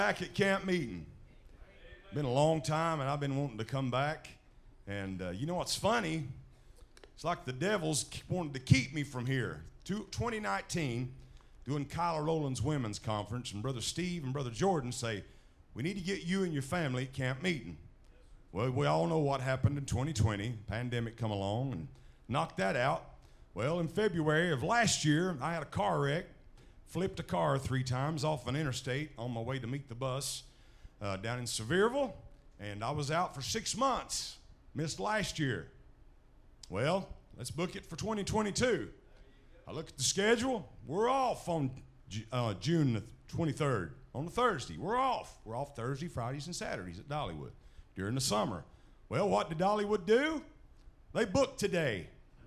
Back at camp meeting. Been a long time, and I've been wanting to come back. And you know what's funny? It's like the devils wanted to keep me from here. 2019, doing Kyler Rowland's women's conference, and Brother Steve and Brother Jordan say, we need to get you and your family at camp meeting. Well, we all know what happened in 2020. Pandemic come along and knocked that out. Well, in February of last year, I had a car wreck. Flipped a car 3 times off an interstate on my way to meet the bus down in Sevierville, and I was out for 6 months. Missed last year. Well, let's book it for 2022. I look at the schedule. We're off on June the 23rd, on a Thursday. We're off. We're off Thursday, Fridays, and Saturdays at Dollywood during the summer. Well, what did Dollywood do? They booked today.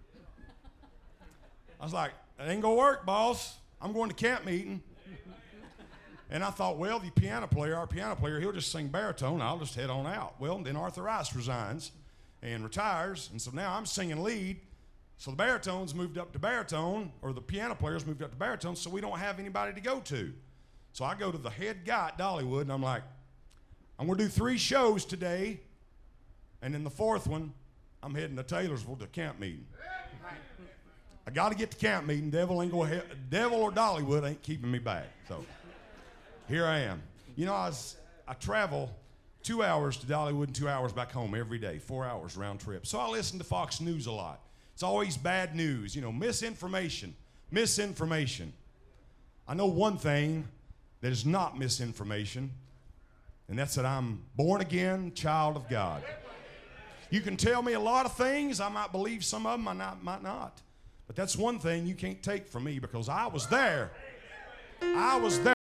I was like, that ain't gonna work, boss. I'm going to camp meeting. And I thought, well, our piano player, he'll just sing baritone. I'll just head on out. Well, then Arthur Rice resigns and retires. And so now I'm singing lead. So the baritones moved up to baritone, or the piano players moved up to baritone, so we don't have anybody to go to. So I go to the head guy at Dollywood, and I'm like, I'm going to do 3 shows today. And then the 4th one, I'm heading to Taylorsville to camp meeting. I got to get to camp meeting. Devil or Dollywood ain't keeping me back. So here I am. You know, I travel 2 hours to Dollywood and 2 hours back home every day, 4 hours round trip. So I listen to Fox News a lot. It's always bad news, you know, misinformation. I know one thing that is not misinformation, and that's that I'm born again, child of God. You can tell me a lot of things. I might believe some of them, I might not. But that's one thing you can't take from me, because I was there.